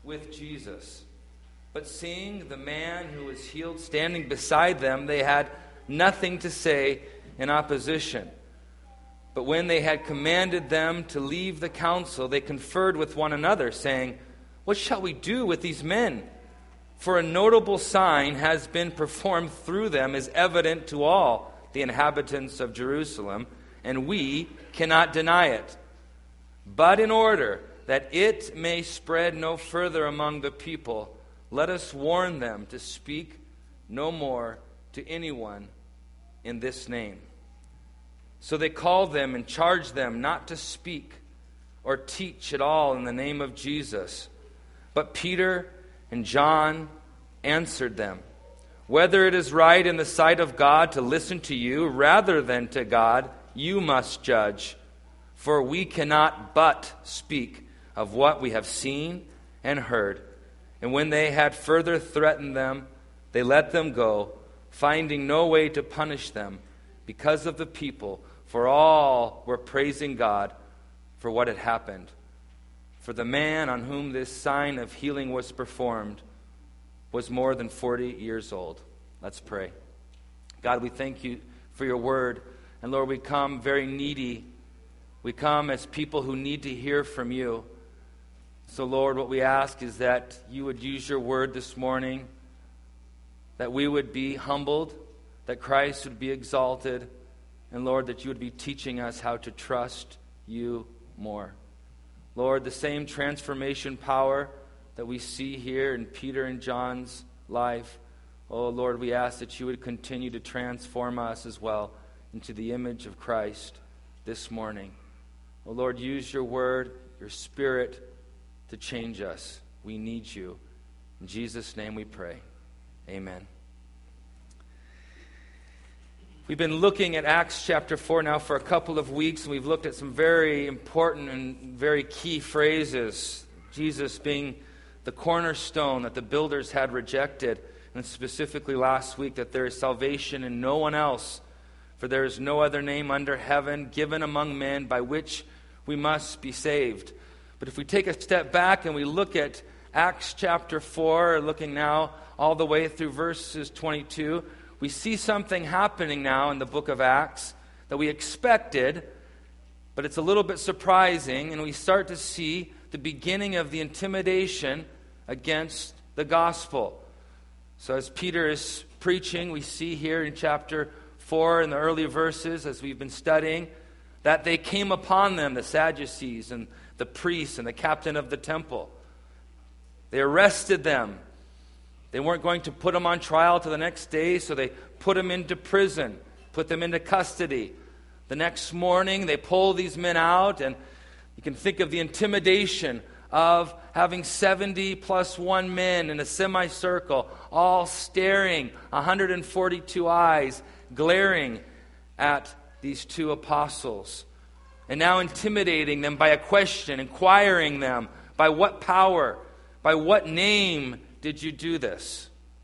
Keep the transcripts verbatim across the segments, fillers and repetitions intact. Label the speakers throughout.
Speaker 1: with Jesus. But seeing the man who was healed standing beside them, they had nothing to say in opposition. But when they had commanded them to leave the council, they conferred with one another, saying, "What shall we do with these men? For a notable sign has been performed through them, is evident to all the inhabitants of Jerusalem, and we cannot deny it. But in order that it may spread no further among the people, let us warn them to speak no more to anyone in this name." So they called them and charged them not to speak or teach at all in the name of Jesus. But Peter and John answered them, "Whether it is right in the sight of God to listen to you rather than to God, you must judge. For we cannot but speak of what we have seen and heard." And when they had further threatened them, they let them go, finding no way to punish them because of the people, for all were praising God for what had happened. For the man on whom this sign of healing was performed was more than forty years old. Let's pray. God, we thank you for your word. And Lord, we come very needy. We come as people who need to hear from you. So Lord, what we ask is that you would use your word this morning, that we would be humbled, that Christ would be exalted, and Lord, that you would be teaching us how to trust you more. Lord, the same transformation power that we see here in Peter and John's life, oh Lord, we ask that you would continue to transform us as well into the image of Christ this morning. Oh Lord, use your word, your spirit, to change us. We need you. In Jesus' name we pray. Amen. We've been looking at Acts chapter four now for a couple of weeks, and we've looked at some very important and very key phrases. Jesus being the cornerstone that the builders had rejected, and specifically last week that there is salvation in no one else, for there is no other name under heaven given among men by which we must be saved. But if we take a step back and we look at Acts chapter four, looking now all the way through verses twenty-two, we see something happening now in the book of Acts that we expected, but it's a little bit surprising, and we start to see the beginning of the intimidation against the gospel. So as Peter is preaching, we see here in chapter four, in the early verses, as we've been studying, that they came upon them, the Sadducees and the priests and the captain of the temple. They arrested them. They weren't going to put them on trial till the next day, so they put them into prison, put them into custody. The next morning, they pull these men out, and you can think of the intimidation of having seventy plus one men in a semicircle, all staring, one hundred forty-two eyes, glaring at these two apostles. And now intimidating them by a question, inquiring them, by what power, by what name did you do this?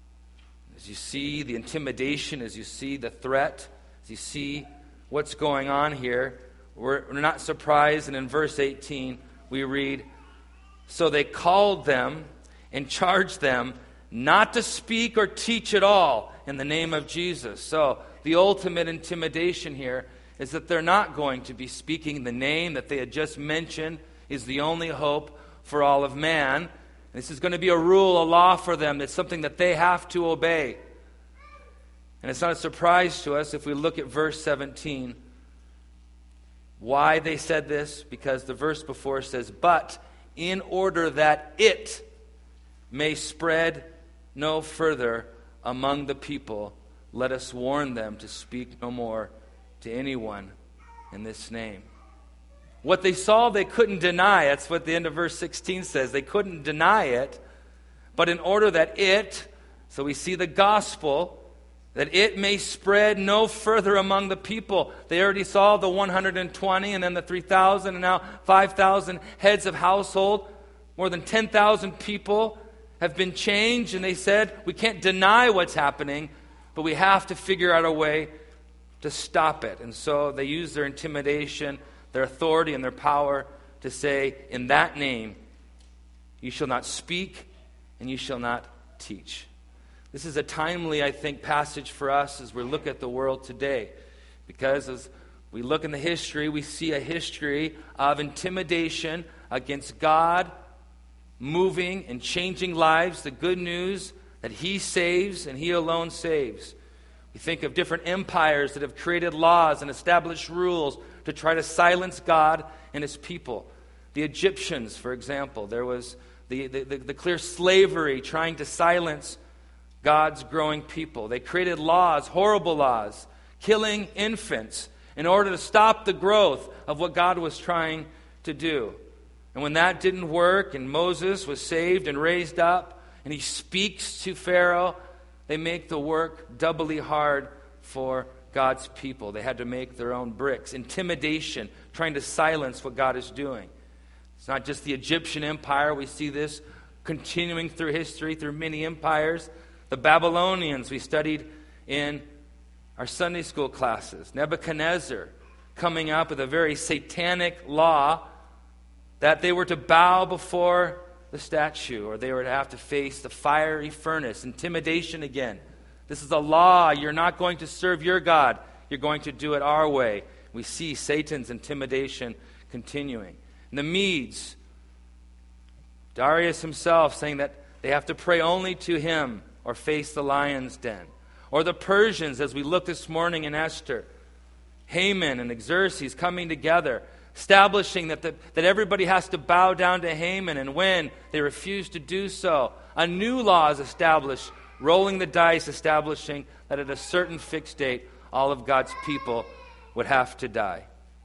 Speaker 1: As you see the intimidation, as you see the threat, as you see what's going on here, we're, we're not surprised. And in verse eighteen, we read, "So they called them and charged them not to speak or teach at all in the name of Jesus." So the ultimate intimidation here is that they're not going to be speaking the name that they had just mentioned is the only hope for all of man. This is going to be a rule, a law for them. It's something that they have to obey. And it's not a surprise to us if we look at verse seventeen. Why they said this? Because the verse before says, "But in order that it may spread no further among the people, let us warn them to speak no more to anyone in this name." What they saw, they couldn't deny. That's what the end of verse sixteen says. They couldn't deny it. But in order that it, so we see the gospel, that it may spread no further among the people. They already saw the one hundred twenty and then the three thousand and now five thousand heads of household. More than ten thousand people have been changed, and they said, we can't deny what's happening, but we have to figure out a way to stop it. And so they use their intimidation, their authority, and their power to say, in that name, You shall not speak, and you shall not teach. This is a timely, I think, passage for us as we look at the world today. Because as we look in the history, we see a history of intimidation against God, moving and changing lives, the good news that He saves and He alone saves. We think of different empires that have created laws and established rules to try to silence God and His people. The Egyptians, for example, there was the, the, the, the clear slavery trying to silence God's growing people. They created laws, horrible laws, killing infants in order to stop the growth of what God was trying to do. And when that didn't work and Moses was saved and raised up and he speaks to Pharaoh, they make the work doubly hard for God's people. They had to make their own bricks. Intimidation, trying to silence what God is doing. It's not just the Egyptian empire. We see this continuing through history, through many empires. The Babylonians we studied in our Sunday school classes. Nebuchadnezzar coming up with a very satanic law that they were to bow before the statue, or they were to have to face the fiery furnace. Intimidation again. This is a law. You're not going to serve your God. You're going to do it our way. We see Satan's intimidation continuing. And the Medes, Darius himself saying that they have to pray only to him or face the lion's den. Or the Persians, as we look this morning in Esther, Haman and Xerxes coming together, establishing that, the, that everybody has to bow down to Haman, and when they refuse to do so, a new law is established, rolling the dice, establishing that at a certain fixed date, all of God's people would have to die.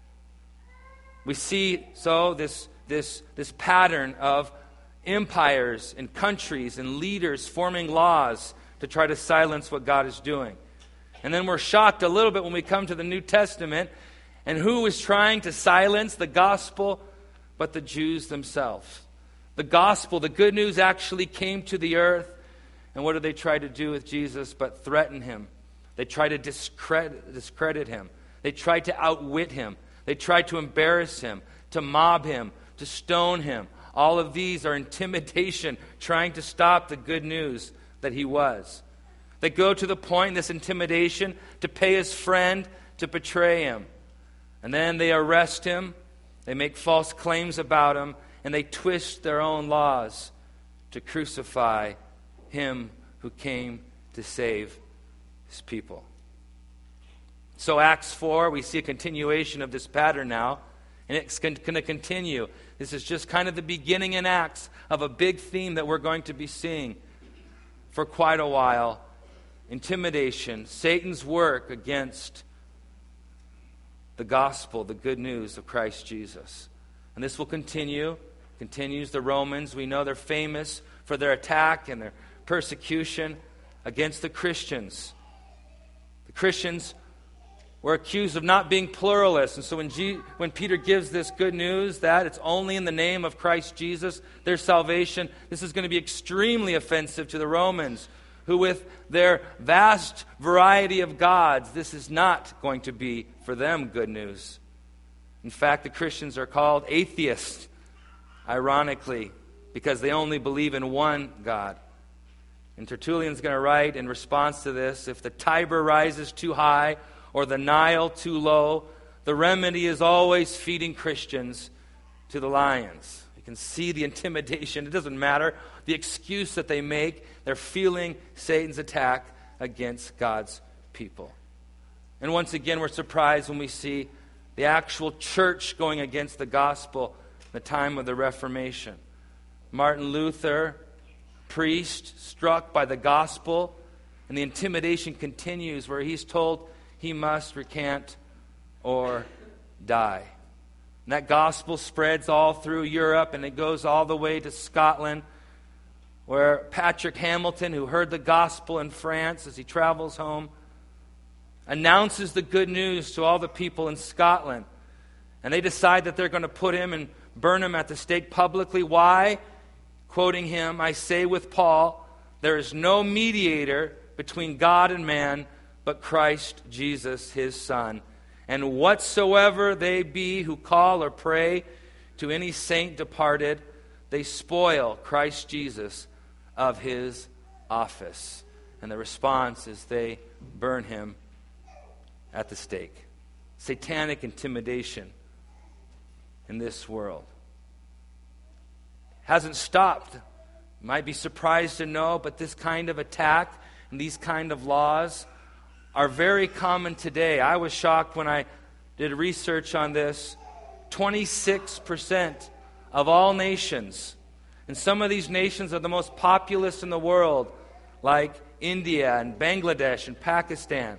Speaker 1: We see, so, this, this, this pattern of empires and countries and leaders forming laws to try to silence what God is doing. And then we're shocked a little bit when we come to the New Testament, and who is trying to silence the gospel but the Jews themselves. The gospel, the good news, actually came to the earth, and what did they try to do with Jesus but threaten him? They tried to discredit, discredit him. They tried to outwit him. They tried to embarrass him, to mob him, to stone him. All of these are intimidation, trying to stop the good news that he was. They go to the point, this intimidation, to pay his friend to betray him. And then they arrest him, they make false claims about him, and they twist their own laws to crucify him who came to save his people. So Acts four, we see a continuation of this pattern now, and it's going to continue. This is just kind of the beginning in Acts of a big theme that we're going to be seeing for quite a while. Intimidation, Satan's work against the gospel, the good news of Christ Jesus. And this will continue, continues the Romans. We know they're famous for their attack and their persecution against the Christians. The Christians were accused of not being pluralists. And so when, G- when Peter gives this good news that it's only in the name of Christ Jesus, their salvation, this is going to be extremely offensive to the Romans, who with their vast variety of gods, this is not going to be for them good news. In fact, the Christians are called atheists, ironically, because they only believe in one God. And Tertullian's going to write in response to this, if the Tiber rises too high or the Nile too low, the remedy is always feeding Christians to the lions. You can see the intimidation. It doesn't matter. The excuse that they make, they're feeling Satan's attack against God's people. And once again, we're surprised when we see the actual church going against the gospel in the time of the Reformation. Martin Luther, priest, struck by the gospel, and the intimidation continues where he's told he must recant or die. And that gospel spreads all through Europe, and it goes all the way to Scotland, where Patrick Hamilton, who heard the gospel in France as he travels home, announces the good news to all the people in Scotland. And they decide that they're going to put him and burn him at the stake publicly. Why? Quoting him, I say with Paul, there is no mediator between God and man, but Christ Jesus, his Son. And whatsoever they be who call or pray to any saint departed, they spoil Christ Jesus of his office. And the response is they burn him at the stake. Satanic intimidation in this world hasn't stopped. You might be surprised to know, but this kind of attack and these kind of laws are very common today. I was shocked when I did research on this. twenty-six percent of all nations, and some of these nations are the most populous in the world, like India and Bangladesh and Pakistan.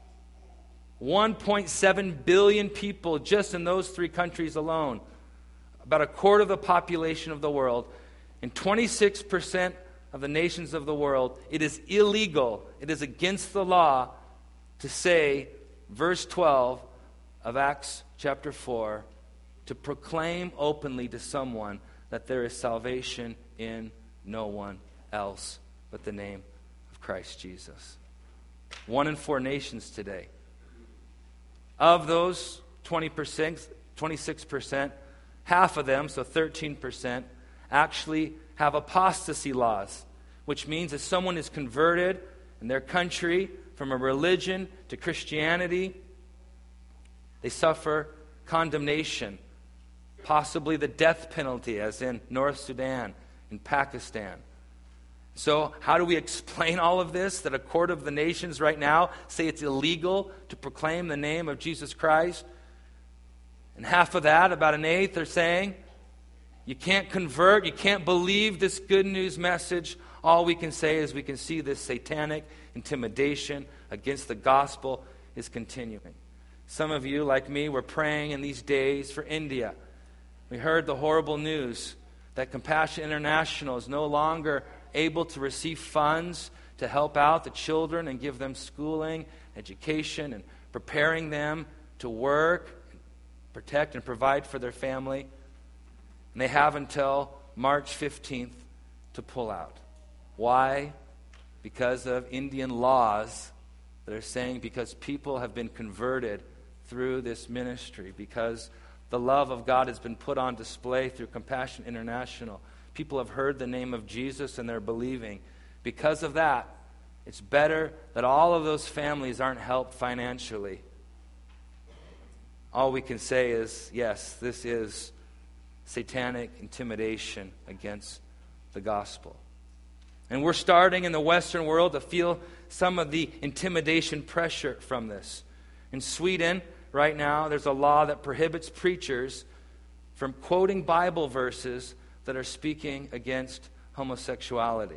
Speaker 1: one point seven billion people just in those three countries alone. About a quarter of the population of the world. In twenty-six percent of the nations of the world, it is illegal, it is against the law to say, verse twelve of Acts chapter four, to proclaim openly to someone that there is salvation in no one else but the name of Christ Jesus. One in four nations today. Of those twenty percent, twenty-six percent, half of them, so thirteen percent, actually have apostasy laws, which means if someone is converted in their country from a religion to Christianity, they suffer condemnation, possibly the death penalty, as in North Sudan, in Pakistan. So how do we explain all of this? That a quarter of the nations right now say it's illegal to proclaim the name of Jesus Christ. And half of that, about an eighth, are saying you can't convert, you can't believe this good news message. All we can say is we can see this satanic intimidation against the gospel is continuing. Some of you, like me, were praying in these days for India. We heard the horrible news that Compassion International is no longer able to receive funds to help out the children and give them schooling, education, and preparing them to work, protect and provide for their family. And they have until March fifteenth to pull out. Why? Because of Indian laws that are saying because people have been converted through this ministry, because the love of God has been put on display through Compassion International. People have heard the name of Jesus and they're believing. Because of that, it's better that all of those families aren't helped financially. All we can say is, yes, this is satanic intimidation against the gospel. And we're starting in the Western world to feel some of the intimidation pressure from this. In Sweden, right now, there's a law that prohibits preachers from quoting Bible verses that are speaking against homosexuality.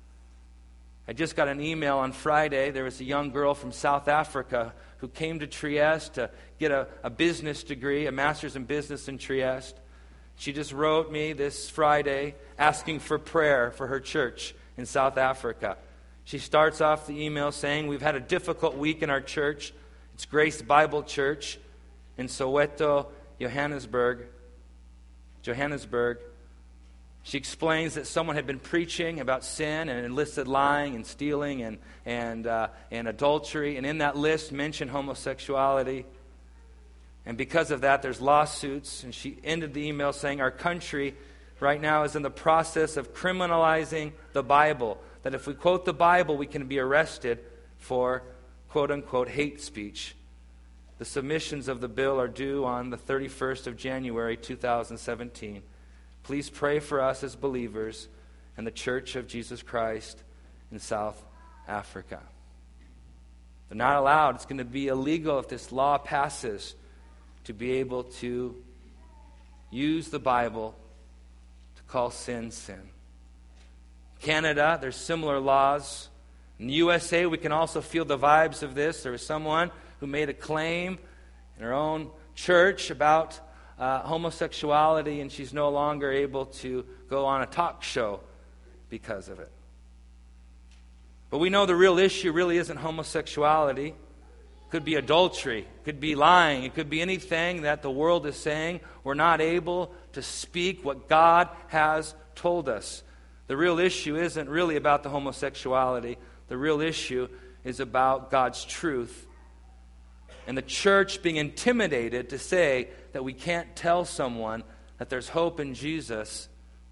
Speaker 1: I just got an email on Friday. There was a young girl from South Africa who came to Trieste to get a, a business degree, a master's in business in Trieste. She just wrote me this Friday asking for prayer for her church in South Africa. She starts off the email saying, we've had a difficult week in our church. It's Grace Bible Church in Soweto, Johannesburg. Johannesburg. She explains that someone had been preaching about sin and enlisted lying and stealing and and uh, and adultery, and in that list mentioned homosexuality. And because of that, there's lawsuits. And she ended the email saying, our country right now is in the process of criminalizing the Bible. That if we quote the Bible, we can be arrested for quote-unquote hate speech. The submissions of the bill are due on the thirty-first of January, two thousand seventeen. Please pray for us as believers and the Church of Jesus Christ in South Africa. They're not allowed. It's going to be illegal if this law passes to be able to use the Bible to call sin, sin. Canada, there's similar laws. In the U S A, we can also feel the vibes of this. There was someone who made a claim in her own church about uh, homosexuality, and she's no longer able to go on a talk show because of it. But we know the real issue really isn't homosexuality. It could be adultery. It could be lying. It could be anything that the world is saying we're not able to speak what God has told us. The real issue isn't really about the homosexuality. The real issue is about God's truth. And the church being intimidated to say that we can't tell someone that there's hope in Jesus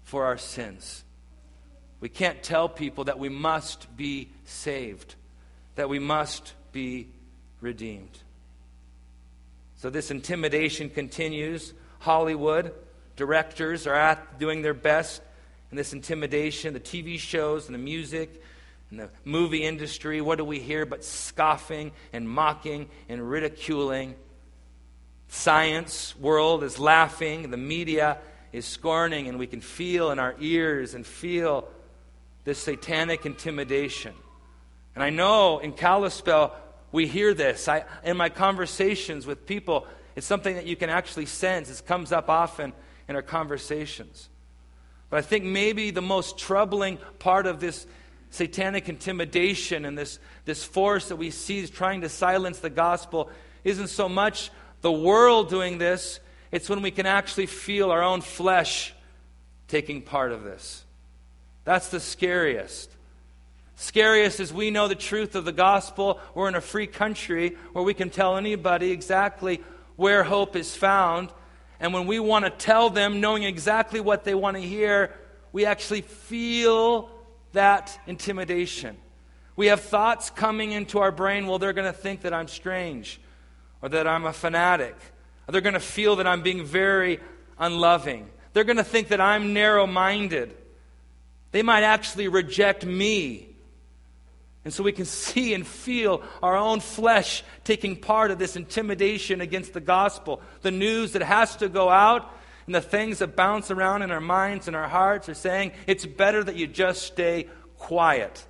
Speaker 1: for our sins. We can't tell people that we must be saved, that we must be redeemed. So this intimidation continues. Hollywood directors are at doing their best in this intimidation. The T V shows and the music and the movie industry, what do we hear but scoffing and mocking and ridiculing? Science world is laughing. The media is scorning, and we can feel in our ears and feel this satanic intimidation. And I know in Kalispell we hear this. I, in my conversations with people, it's something that you can actually sense. It comes up often in our conversations. But I think maybe the most troubling part of this satanic intimidation and this, this force that we see is trying to silence the gospel isn't so much the world doing this. It's when we can actually feel our own flesh taking part of this. That's the scariest. Scariest is we know the truth of the gospel. We're in a free country where we can tell anybody exactly where hope is found. And when we want to tell them, knowing exactly what they want to hear, we actually feel that intimidation. We have thoughts coming into our brain, well, they're going to think that I'm strange, or that I'm a fanatic, or they're going to feel that I'm being very unloving. They're going to think that I'm narrow-minded. They might actually reject me. And so we can see and feel our own flesh taking part of this intimidation against the gospel. The news that has to go out and the things that bounce around in our minds and our hearts are saying, it's better that you just stay quiet.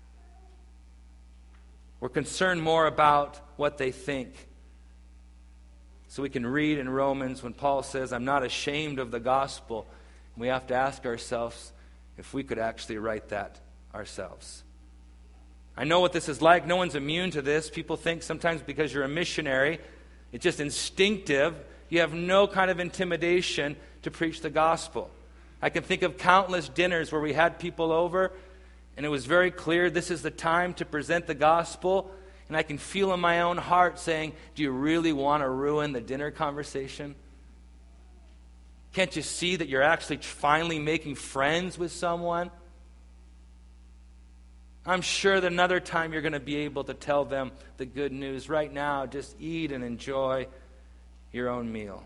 Speaker 1: We're concerned more about what they think. So we can read in Romans when Paul says, I'm not ashamed of the gospel. And we have to ask ourselves if we could actually write that ourselves. I know what this is like. No one's immune to this. People think sometimes because you're a missionary, it's just instinctive. You have no kind of intimidation to preach the gospel. I can think of countless dinners where we had people over, and it was very clear this is the time to present the gospel. And I can feel in my own heart saying, do you really want to ruin the dinner conversation? Can't you see that you're actually finally making friends with someone? I'm sure that another time you're going to be able to tell them the good news. Right now, just eat and enjoy your own meal.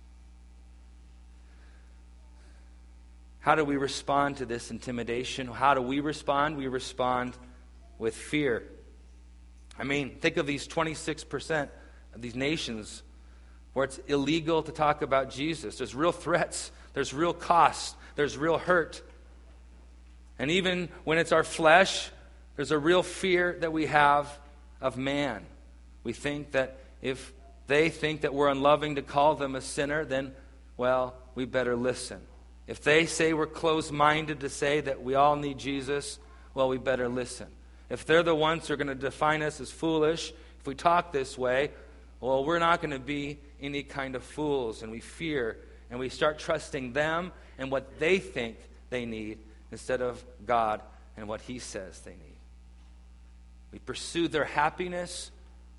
Speaker 1: How do we respond to this intimidation? How do we respond? We respond with fear. I mean, think of these twenty-six percent of these nations where it's illegal to talk about Jesus. There's real threats. There's real costs. There's real hurt. And even when it's our flesh, there's a real fear that we have of man. We think that if they think that we're unloving to call them a sinner, then, well, we better listen. If they say we're closed-minded to say that we all need Jesus, well, we better listen. If they're the ones who are going to define us as foolish, if we talk this way, well, we're not going to be any kind of fools, and we fear, and we start trusting them and what they think they need instead of God and what He says they need. We pursue their happiness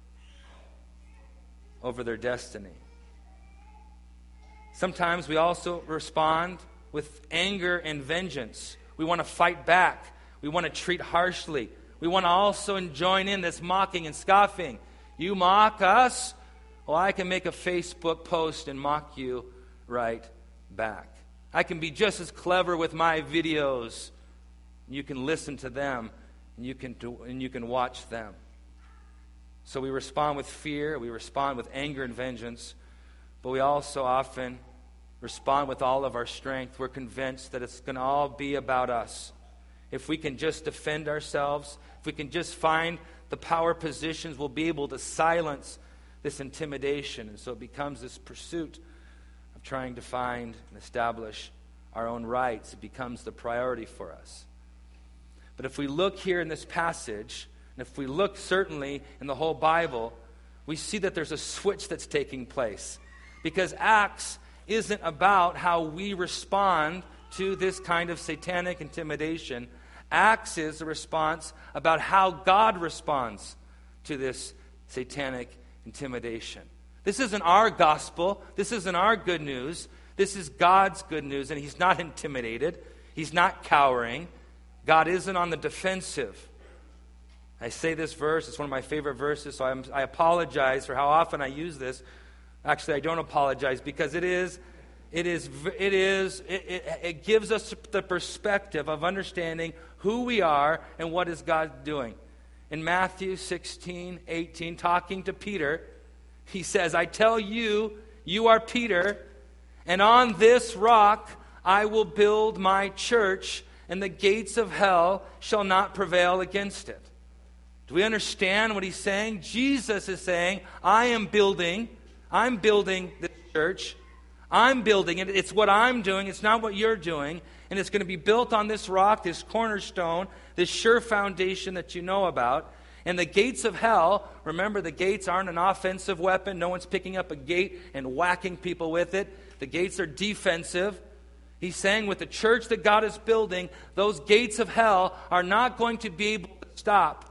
Speaker 1: over their destiny. Sometimes we also respond with anger and vengeance. We want to fight back. We want to treat harshly. We want to also join in this mocking and scoffing. You mock us? Well, I can make a Facebook post and mock you right back. I can be just as clever with my videos. You can listen to them, and you can do, and you can watch them. So we respond with fear, we respond with anger and vengeance, but we also often respond with all of our strength. We're convinced that it's going to all be about us. If we can just defend ourselves, if we can just find the power positions, we'll be able to silence this intimidation. And so it becomes this pursuit of trying to find and establish our own rights. It becomes the priority for us. But if we look here in this passage, and if we look certainly in the whole Bible, we see that there's a switch that's taking place. Because Acts isn't about how we respond to this kind of satanic intimidation. Acts is a response about how God responds to this satanic intimidation. This isn't our gospel. This isn't our good news. This is God's good news, and he's not intimidated. He's not cowering. God isn't on the defensive. I say this verse, it's one of my favorite verses, so I'm, I apologize for how often I use this. Actually, I don't apologize, because it is, it is, it is, it, it, it gives us the perspective of understanding who we are and what is God doing. In Matthew sixteen, eighteen, talking to Peter, he says, I tell you, you are Peter, and on this rock I will build my church, and the gates of hell shall not prevail against it. Do we understand what he's saying? Jesus is saying, I am building, I'm building the church. I'm building it. It's what I'm doing. It's not what you're doing. And it's going to be built on this rock, this cornerstone, this sure foundation that you know about. And the gates of hell, remember, the gates aren't an offensive weapon. No one's picking up a gate and whacking people with it. The gates are defensive. He's saying with the church that God is building, those gates of hell are not going to be able to stop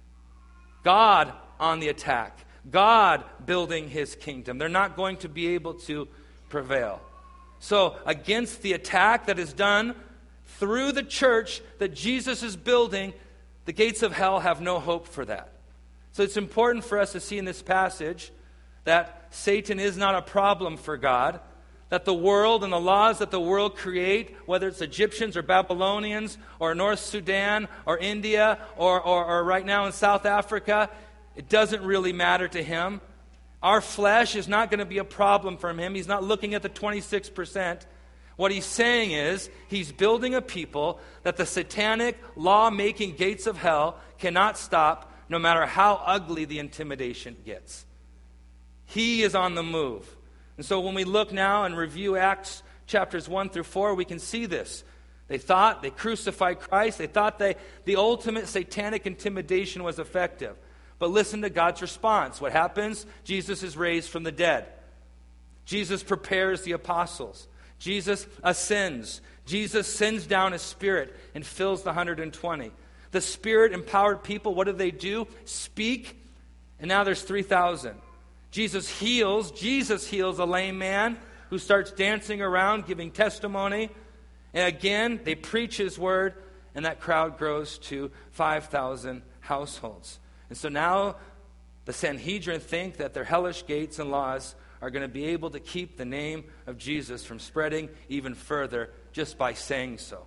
Speaker 1: God on the attack, God building his kingdom. They're not going to be able to prevail. So against the attack that is done through the church that Jesus is building, the gates of hell have no hope for that. So it's important for us to see in this passage that Satan is not a problem for God, that the world and the laws that the world create, whether it's Egyptians or Babylonians or North Sudan or India or, or, or right now in South Africa, it doesn't really matter to him. Our flesh is not going to be a problem for him. He's not looking at the twenty-six percent. What he's saying is he's building a people that the satanic law-making gates of hell cannot stop, no matter how ugly the intimidation gets. He is on the move. And so when we look now and review Acts chapters one through four, we can see this. They thought they crucified Christ. They thought they, the ultimate satanic intimidation was effective. But listen to God's response. What happens? Jesus is raised from the dead. Jesus prepares the apostles. Jesus ascends. Jesus sends down his Spirit and fills the one hundred twenty. The Spirit-empowered people, what do they do? Speak, and now there's three thousand. Jesus heals. Jesus heals a lame man who starts dancing around, giving testimony. And again, they preach his word, and that crowd grows to five thousand households. And so now the Sanhedrin think that their hellish gates and laws are going to be able to keep the name of Jesus from spreading even further just by saying so.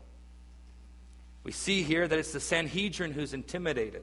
Speaker 1: We see here that it's the Sanhedrin who's intimidated.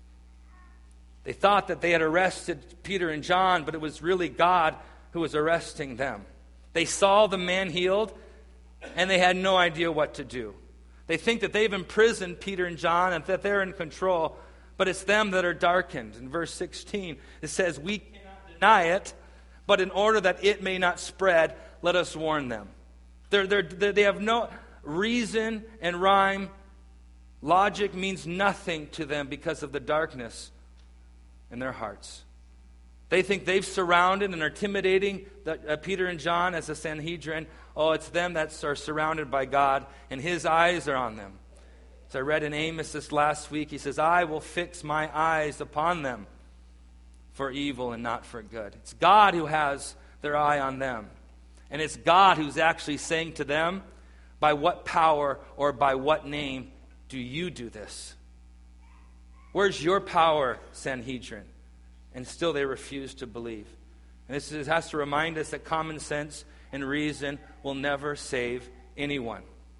Speaker 1: They thought that they had arrested Peter and John, but it was really God who was arresting them. They saw the man healed, and they had no idea what to do. They think that they've imprisoned Peter and John and that they're in control, but it's them that are darkened. In verse sixteen, it says, we cannot deny it, but in order that it may not spread, let us warn them. They're, they're, they're, they have no reason and rhyme. Logic means nothing to them because of the darkness in their hearts. They think they've surrounded and are intimidating the, uh, Peter and John as a Sanhedrin. Oh, it's them that are surrounded by God, and his eyes are on them. So I read in Amos this last week, he says, I will fix my eyes upon them for evil and not for good. It's God who has their eye on them. And it's God who's actually saying to them, by what power or by what name do you do this? Where's your power, Sanhedrin? And still they refuse to believe. And this is, has to remind us that common sense and reason will never save anyone.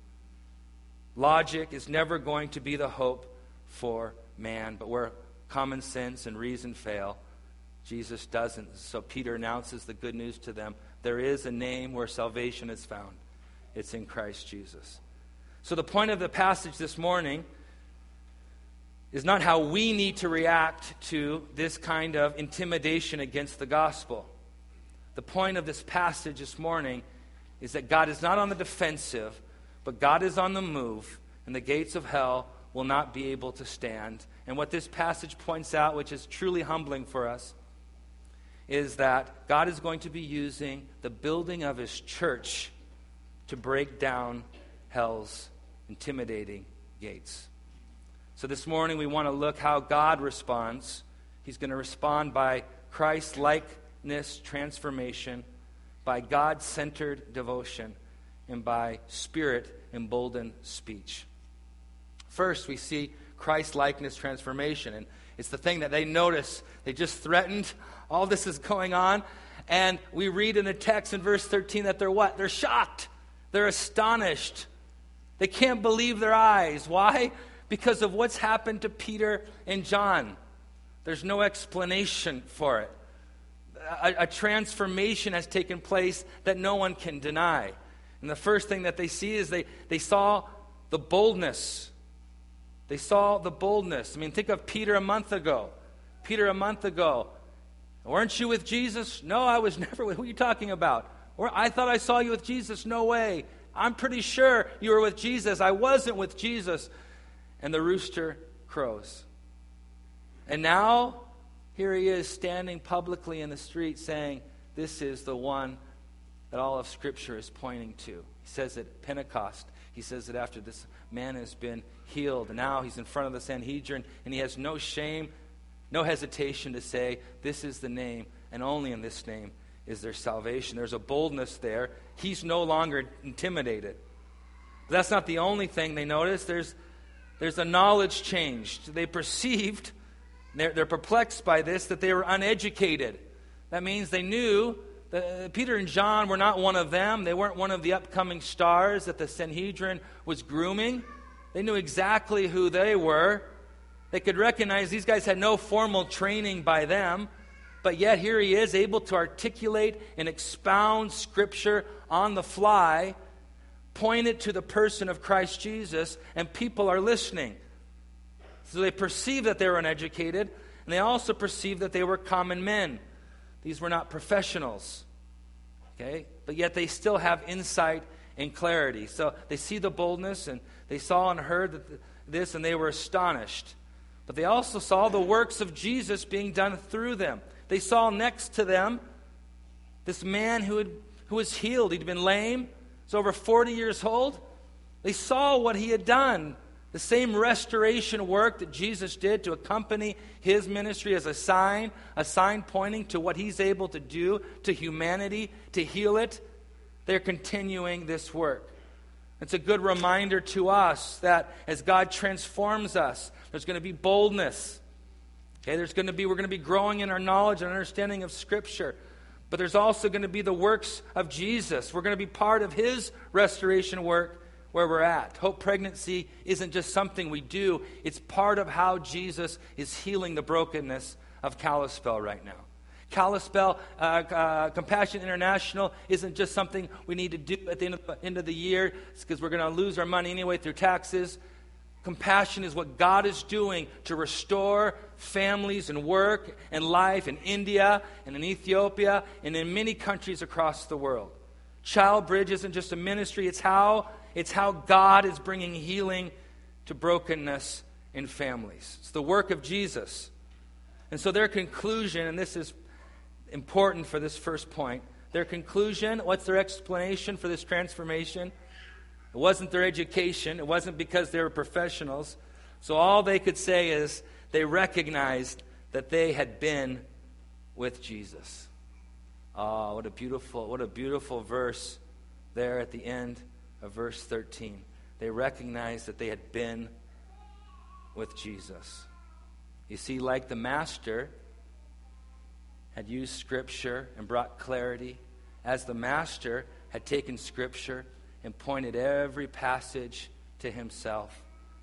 Speaker 1: Logic is never going to be the hope for man, but where common sense and reason fail, Jesus doesn't. So Peter announces the good news to them. There is a name where salvation is found. It's in Christ Jesus. So the point of the passage this morning is not how we need to react to this kind of intimidation against the gospel. The point of this passage this morning is that God is not on the defensive, but God is on the move, and the gates of hell will not be able to stand. And what this passage points out, which is truly humbling for us, is that God is going to be using the building of his church to break down hell's intimidating gates. So this morning we want to look how God responds. He's going to respond by Christ-likeness transformation. by God-centered devotion and by Spirit-emboldened speech. First, we see Christ-likeness transformation, and it's the thing that they notice. They just threatened. All this is going on, and we read in the text in verse thirteen that they're what? They're shocked. They're astonished. They can't believe their eyes. Why? Because of what's happened to Peter and John. There's no explanation for it. A, a transformation has taken place that no one can deny. And the first thing that they see is they, they saw the boldness. They saw the boldness. I mean, think of Peter a month ago. Peter a month ago. Weren't you with Jesus? No, I was never with. Who are you talking about? Or I thought I saw you with Jesus. No way. I'm pretty sure you were with Jesus. I wasn't with Jesus. And the rooster crows. And now, here he is standing publicly in the street saying, this is the one that all of Scripture is pointing to. He says it at Pentecost. He says it after this man has been healed. And now he's in front of the Sanhedrin, and he has no shame, no hesitation to say, this is the name, and only in this name is there salvation. There's a boldness there. He's no longer intimidated. But that's not the only thing they notice. There's, there's a knowledge change. They perceived, they're, they're perplexed by this, that they were uneducated. That means they knew that Peter and John were not one of them. They weren't one of the upcoming stars that the Sanhedrin was grooming. They knew exactly who they were. They could recognize these guys had no formal training by them, but yet here he is able to articulate and expound Scripture on the fly, point it to the person of Christ Jesus, and people are listening. So they perceive that they were uneducated, and they also perceive that they were common men. These were not professionals, okay? But yet they still have insight and clarity. So they see the boldness, and they saw and heard this, and they were astonished. But they also saw the works of Jesus being done through them. They saw next to them this man who had, who was healed. He'd been lame. He's over forty years old. They saw what he had done. The same restoration work that Jesus did to accompany his ministry as a sign, a sign pointing to what he's able to do to humanity, to heal it. They're continuing this work. It's a good reminder to us that as God transforms us, there's going to be boldness. Okay, there's going to be, we're going to be growing in our knowledge and understanding of Scripture. But there's also going to be the works of Jesus. We're going to be part of his restoration work where we're at. Hope Pregnancy isn't just something we do. It's part of how Jesus is healing the brokenness of Kalispell right now. Kalispell, uh, uh, Compassion International isn't just something we need to do at the end of the, end of the year because we're going to lose our money anyway through taxes. Compassion is what God is doing to restore families and work and life in India and in Ethiopia and in many countries across the world. Child Bridge isn't just a ministry. It's how, it's how God is bringing healing to brokenness in families. It's the work of Jesus. And so their conclusion, and this is important for this first point, their conclusion, what's their explanation for this transformation? It wasn't their education. It wasn't because they were professionals. So all they could say is they recognized that they had been with Jesus. Oh, what a beautiful, what a beautiful verse there at the end of verse thirteen. They recognized that they had been with Jesus. You see, like the Master had used Scripture and brought clarity, as the Master had taken Scripture and pointed every passage to himself.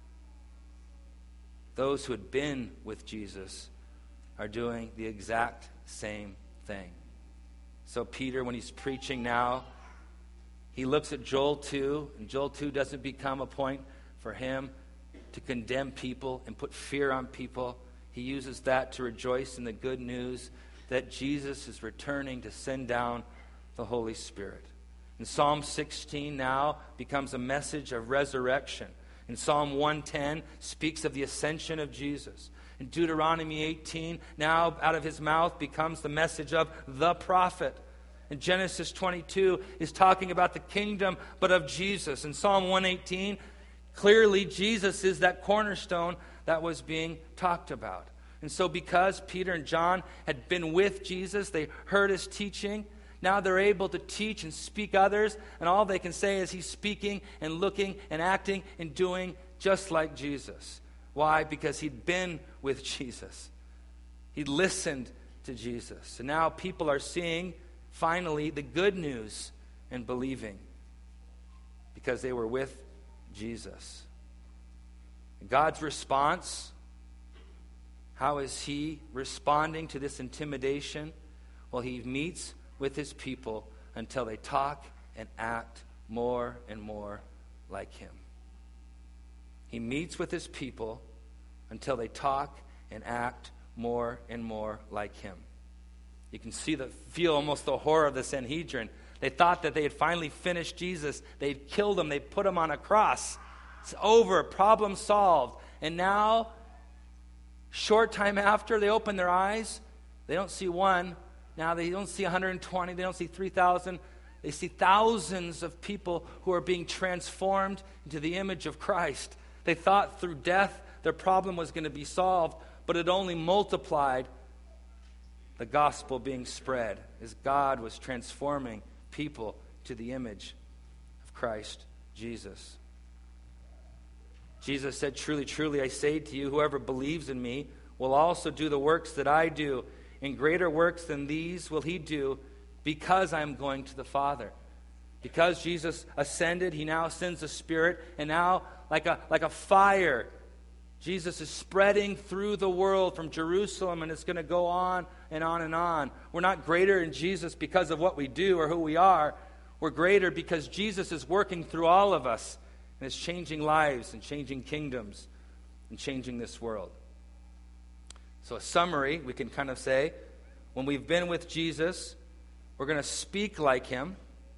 Speaker 1: Those who had been with Jesus are doing the exact same thing. So Peter, when he's preaching now, he looks at Joel two, and Joel two doesn't become a point for him to condemn people and put fear on people. He uses that to rejoice in the good news that Jesus is returning to send down the Holy Spirit. And Psalm sixteen now becomes a message of resurrection. And Psalm one ten speaks of the ascension of Jesus. And Deuteronomy eighteen now out of his mouth becomes the message of the prophet. And Genesis twenty-two is talking about the kingdom, but of Jesus. And Psalm one eighteen, clearly Jesus is that cornerstone that was being talked about. And so because Peter and John had been with Jesus, they heard his teaching, Now they're able to teach and speak others, and all they can say is he's speaking and looking and acting and doing just like Jesus. Why? Because he'd been with Jesus. He listened to Jesus. And now people are seeing, finally, the good news and believing because they were with Jesus. God's response, how is he responding to this intimidation? Well, he meets with his people until they talk and act more and more like him. He meets with his people until they talk and act more and more like him. You can see the feel almost the horror of the Sanhedrin. They thought that they had finally finished Jesus. They'd killed him. They'd put him on a cross. It's over. Problem solved. And now, short time after, they open their eyes. They don't see one. Now they don't see one hundred twenty. They don't see three thousand. They see thousands of people who are being transformed into the image of Christ. They thought through death their problem was going to be solved, but it only multiplied, the gospel being spread as God was transforming people to the image of Christ Jesus. Jesus said, "Truly, truly, I say to you, whoever believes in me will also do the works that I do. And greater works than these will he do, because I am going to the Father." Because Jesus ascended, he now sends the Spirit, and now, like a, like a fire, Jesus is spreading through the world from Jerusalem, and it's going to go on and on and on. We're not greater in Jesus because of what we do or who we are. We're greater because Jesus is working through all of us, and is changing lives and changing kingdoms and changing this world. So a summary, we can kind of say, when we've been with Jesus, we're going to speak like him.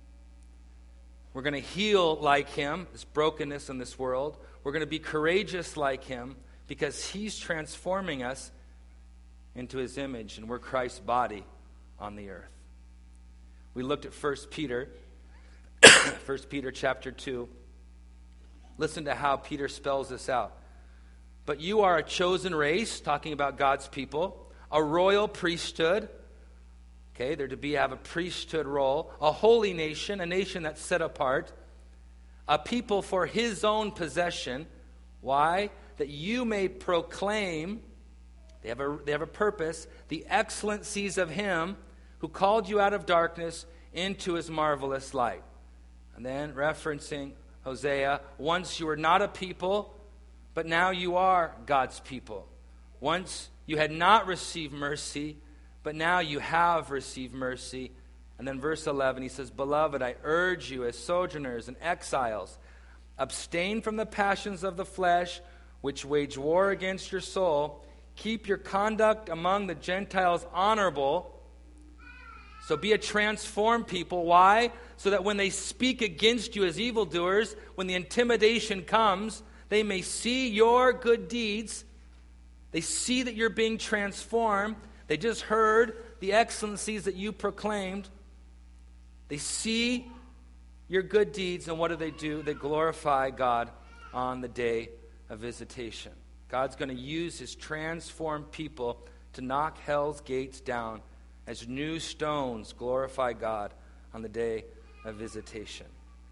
Speaker 1: We're going to heal like him, this brokenness in this world. We're going to be courageous like him because he's transforming us into his image, and we're Christ's body on the earth. We looked at First Peter, First Peter chapter two. Listen to how Peter spells this out. "But you are a chosen race," talking about God's people, "a royal priesthood." Okay, they're to be have a priesthood role, "a holy nation," a nation that's set apart, "a people for his own possession." Why? That you may proclaim, they have a, they have a purpose, "the excellencies of him who called you out of darkness into his marvelous light." And then referencing Hosea, "Once you were not a people, but now you are God's people. Once you had not received mercy, but now you have received mercy." And then verse eleven, he says, "Beloved, I urge you as sojourners and exiles, abstain from the passions of the flesh, which wage war against your soul. Keep your conduct among the Gentiles honorable." So be a transformed people. Why? So that when they speak against you as evildoers, when the intimidation comes, they may see your good deeds. They see that you're being transformed. They just heard the excellencies that you proclaimed. They see your good deeds, and what do they do? They glorify God on the day of visitation. God's going to use his transformed people to knock hell's gates down as new stones glorify God on the day of visitation.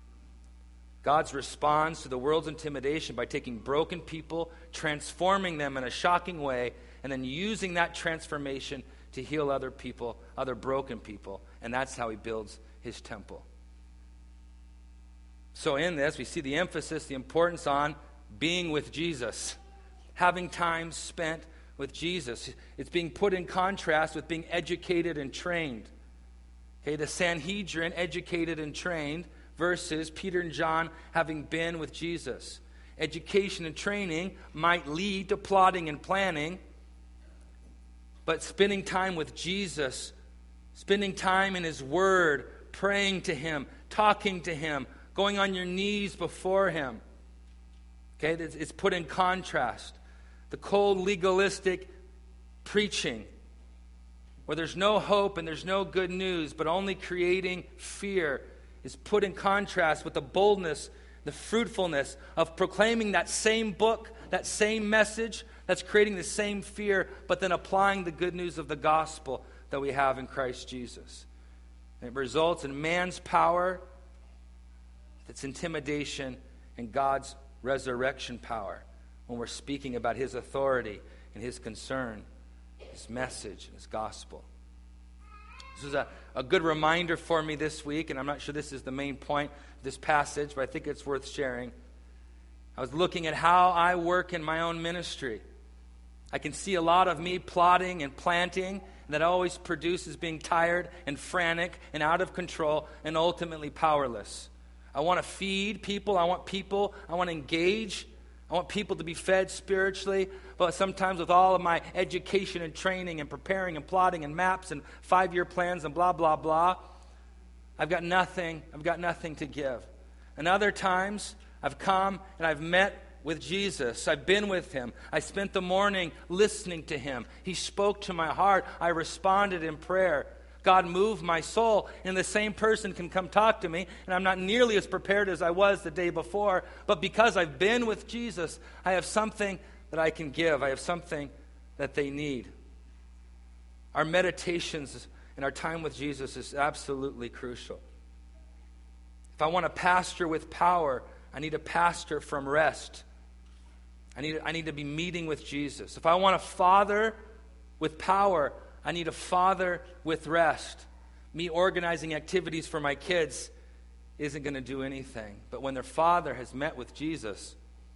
Speaker 1: God's responds to the world's intimidation by taking broken people, transforming them in a shocking way, and then using that transformation to heal other people, other broken people. And that's how he builds his temple. So in this, we see the emphasis, the importance on being with Jesus, having time spent with Jesus. It's being put in contrast with being educated and trained. Okay, the Sanhedrin, educated and trained, versus Peter and John having been with Jesus. Education and training might lead to plotting and planning, but spending time with Jesus, spending time in his word, praying to him, talking to him, going on your knees before him. Okay, it's put in contrast. The cold legalistic preaching, where there's no hope and there's no good news, but only creating fear, is put in contrast with the boldness, the fruitfulness of proclaiming that same book, that same message, that's creating the same fear, but then applying the good news of the gospel that we have in Christ Jesus. And it results in man's power, that's intimidation, and God's resurrection power when we're speaking about his authority and his concern, his message, and his gospel. This is a, a good reminder for me this week, and I'm not sure this is the main point of this passage, but I think it's worth sharing. I was looking at how I work in my own ministry. I can see a lot of me plotting and planting, and that always produces being tired and frantic and out of control and ultimately powerless. I want to feed people. I want people. I want to engage. I want people to be fed spiritually. But sometimes with all of my education and training and preparing and plotting and maps and five-year plans and blah, blah, blah, I've got nothing. I've got nothing to give. And other times, I've come and I've met with Jesus. I've been with him. I spent the morning listening to him. He spoke to my heart. I responded in prayer. God moved my soul, and the same person can come talk to me, and I'm not nearly as prepared as I was the day before, but because I've been with Jesus, I have something that I can give. I have something that they need. Our meditations and our time with Jesus is absolutely crucial. If I want to pastor with power, I need a pastor from rest. I need, I need to be meeting with Jesus. If I want a father with power, I need a father with rest. Me organizing activities for my kids isn't going to do anything. But when their father has met with Jesus,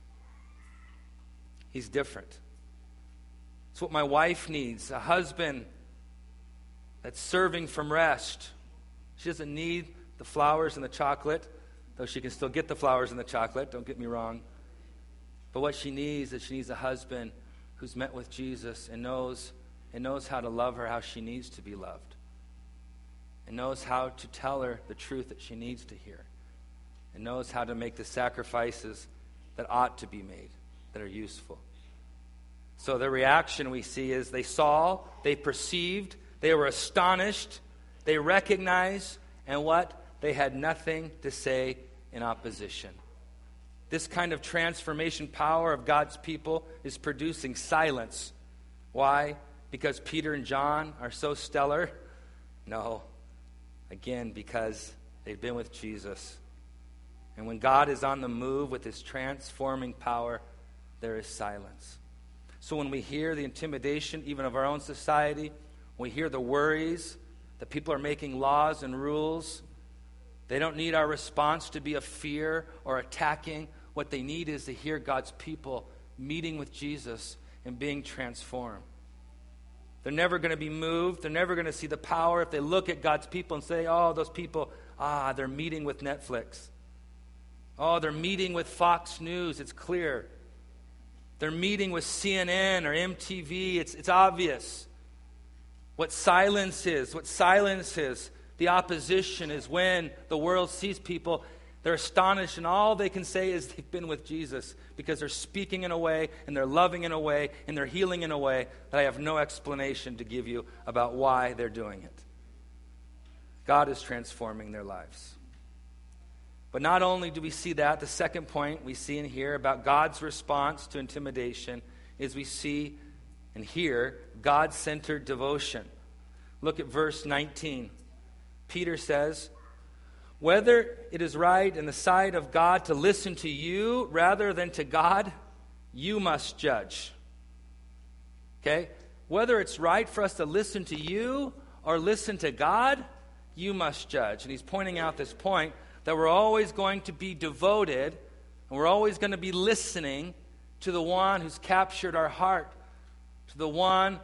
Speaker 1: he's different. It's what my wife needs, a husband that's serving from rest. She doesn't need the flowers and the chocolate, though she can still get the flowers and the chocolate, don't get me wrong. But what she needs is she needs a husband who's met with Jesus and knows and knows how to love her how she needs to be loved, and knows how to tell her the truth that she needs to hear, and knows how to make the sacrifices that ought to be made, that are useful. So the reaction we see is they saw, they perceived, they were astonished, they recognized, and what? They had nothing to say in opposition. This kind of transformation power of God's people is producing silence. Why? Because Peter and John are so stellar? No. Again, because they've been with Jesus. And when God is on the move with his transforming power, there is silence. So when we hear the intimidation even of our own society, when we hear the worries that people are making laws and rules, they don't need our response to be of fear or attacking. What they need is to hear God's people meeting with Jesus and being transformed. They're never going to be moved. They're never going to see the power if they look at God's people and say, oh, those people, ah, they're meeting with Netflix. Oh, they're meeting with Fox News. It's clear. They're meeting with C N N or M T V. It's, it's obvious. What silence is, what silence is, the opposition is when the world sees people, they're astonished, and all they can say is they've been with Jesus because they're speaking in a way, and they're loving in a way, and they're healing in a way that I have no explanation to give you about why they're doing it. God is transforming their lives. But not only do we see that, the second point we see in here about God's response to intimidation is we see and hear God-centered devotion. Look at verse nineteen. Peter says, whether it is right in the sight of God to listen to you rather than to God, you must judge. Okay? Whether it's right for us to listen to you or listen to God, you must judge. And he's pointing out this point that we're always going to be devoted and we're always going to be listening to the one who's captured our heart, to the one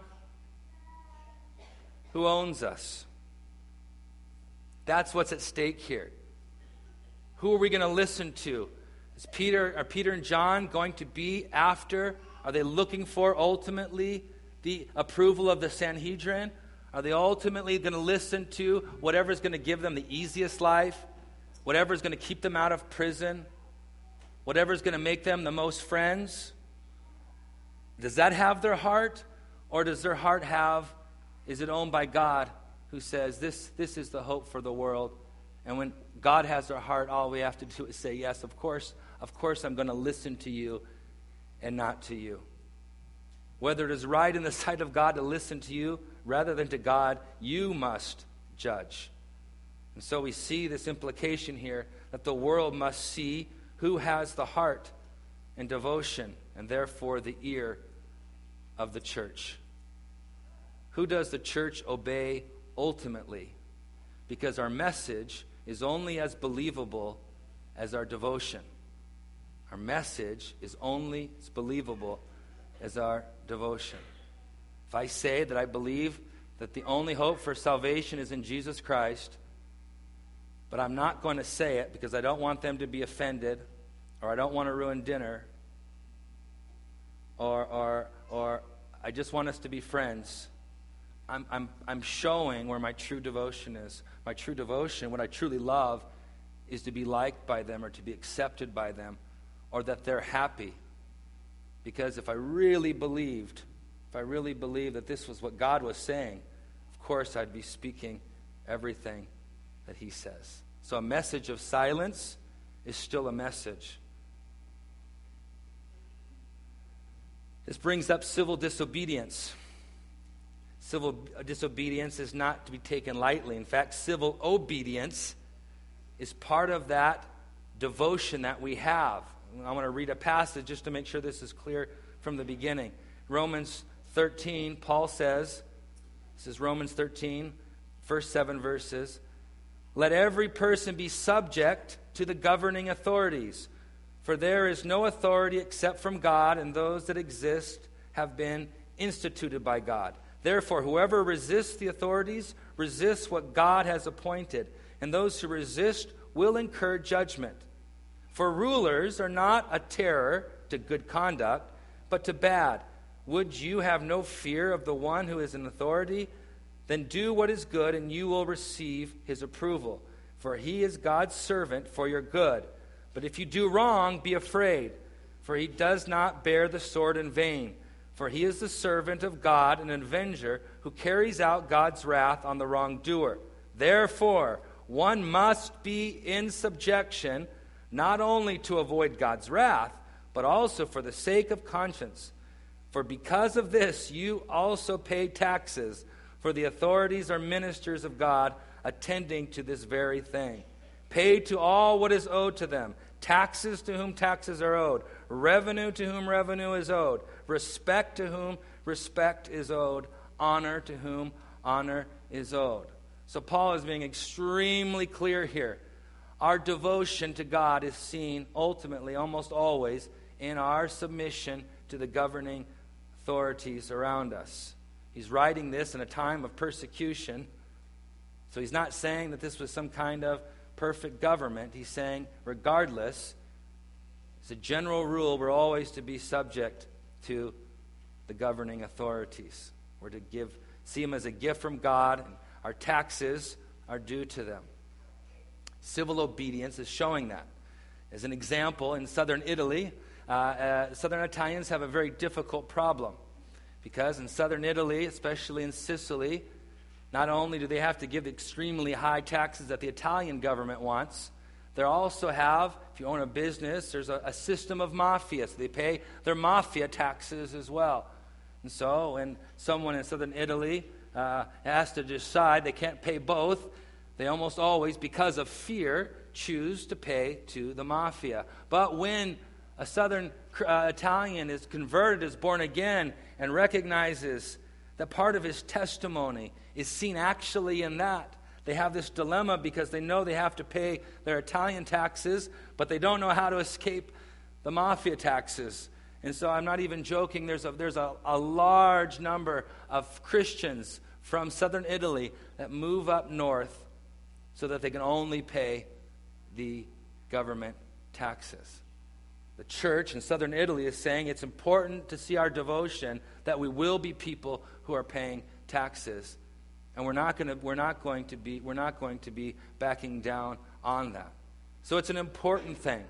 Speaker 1: who owns us. That's what's at stake here. Who are we going to listen to? Is Peter, are Peter and John going to be after? Are they looking for ultimately the approval of the Sanhedrin? Are they ultimately going to listen to whatever is going to give them the easiest life? Whatever is going to keep them out of prison? Whatever is going to make them the most friends? Does that have their heart? Or does their heart have, is it owned by God, who says, this, this is the hope for the world? And when God has our heart, all we have to do is say, yes, of course, of course I'm going to listen to you and not to you. Whether it is right in the sight of God to listen to you rather than to God, you must judge. And so we see this implication here that the world must see who has the heart and devotion, and therefore the ear of the church. Who does the church obey ultimately? Because our message is only as believable as our devotion. Our message is only as believable as our devotion. If I say that I believe that the only hope for salvation is in Jesus Christ, but I'm not going to say it because I don't want them to be offended, or I don't want to ruin dinner, or or or I just want us to be friends, I'm I'm I'm showing where my true devotion is. My true devotion, what I truly love, is to be liked by them or to be accepted by them, or that they're happy. Because if I really believed, if I really believed that this was what God was saying, of course I'd be speaking everything that he says. So a message of silence is still a message. This brings up civil disobedience. Civil disobedience is not to be taken lightly. In fact, civil obedience is part of that devotion that we have. I want to read a passage just to make sure this is clear from the beginning. Romans thirteen, Paul says, this is Romans thirteen, first seven verses, "Let every person be subject to the governing authorities, for there is no authority except from God, and those that exist have been instituted by God. Therefore, whoever resists the authorities resists what God has appointed, and those who resist will incur judgment. For rulers are not a terror to good conduct, but to bad. Would you have no fear of the one who is in authority? Then do what is good, and you will receive his approval. For he is God's servant for your good. But if you do wrong, be afraid, for he does not bear the sword in vain. For he is the servant of God, an avenger, who carries out God's wrath on the wrongdoer. Therefore, one must be in subjection, not only to avoid God's wrath, but also for the sake of conscience. For because of this, you also pay taxes, for the authorities are ministers of God, attending to this very thing. Pay to all what is owed to them, taxes to whom taxes are owed, revenue to whom revenue is owed, respect to whom respect is owed, honor to whom honor is owed." So Paul is being extremely clear here. Our devotion to God is seen ultimately, almost always, in our submission to the governing authorities around us. He's writing this in a time of persecution. So he's not saying that this was some kind of perfect government. He's saying, regardless, it's a general rule, we're always to be subject to the governing authorities. We're to give, see them as a gift from God, and our taxes are due to them. Civil obedience is showing that. As an example, in southern Italy, uh, uh, southern Italians have a very difficult problem. Because in southern Italy, especially in Sicily, not only do they have to give extremely high taxes that the Italian government wants, they also have, if you own a business, there's a, a system of mafia. So they pay their mafia taxes as well. And so when someone in southern Italy uh, has to decide they can't pay both, they almost always, because of fear, choose to pay to the mafia. But when a southern uh, Italian is converted, is born again, and recognizes that part of his testimony is seen actually in that, they have this dilemma because they know they have to pay their Italian taxes, but they don't know how to escape the mafia taxes. And so I'm not even joking, there's a, there's a, a large number of Christians from southern Italy that move up north so that they can only pay the government taxes. The church in southern Italy is saying it's important to see our devotion, that we will be people who are paying taxes, and we're not going to we're not going to be we're not going to be backing down on that. So it's an important thing.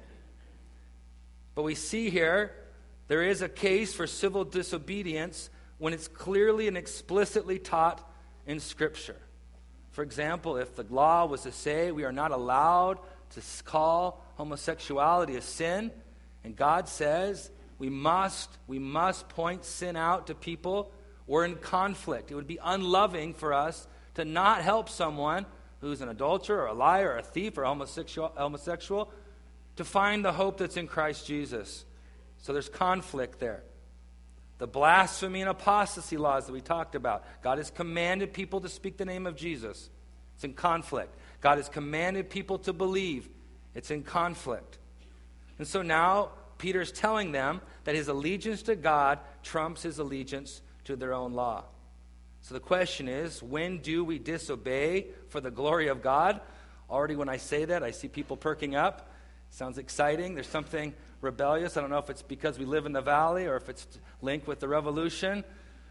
Speaker 1: But we see here there is a case for civil disobedience when it's clearly and explicitly taught in Scripture. For example, if the law was to say we are not allowed to call homosexuality a sin, and God says we must, we must point sin out to people, we're in conflict. It would be unloving for us to not help someone who's an adulterer or a liar or a thief or homosexual, homosexual to find the hope that's in Christ Jesus. So there's conflict there. The blasphemy and apostasy laws that we talked about. God has commanded people to speak the name of Jesus. It's in conflict. God has commanded people to believe. It's in conflict. And so now Peter's telling them that his allegiance to God trumps his allegiance to their own law. So the question is, when do we disobey for the glory of God? Already when I say that, I see people perking up. Sounds exciting. There's something rebellious. I don't know if it's because we live in the valley or if it's linked with the revolution.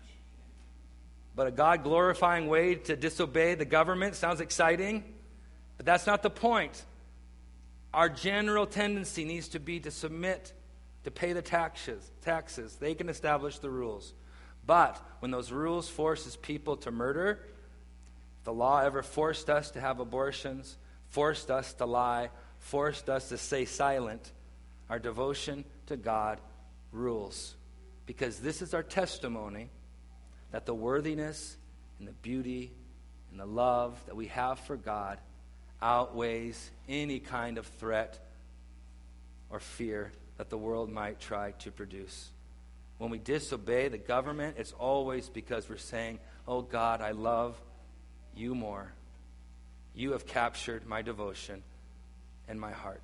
Speaker 1: But a God-glorifying way to disobey the government sounds exciting. But that's not the point. Our general tendency needs to be to submit, to pay the taxes. Taxes. They can establish the rules. But when those rules forces people to murder, if the law ever forced us to have abortions, forced us to lie, forced us to stay silent, our devotion to God rules. Because this is our testimony that the worthiness and the beauty and the love that we have for God outweighs any kind of threat or fear that the world might try to produce. When we disobey the government, it's always because we're saying, oh God, I love you more. You have captured my devotion and my heart.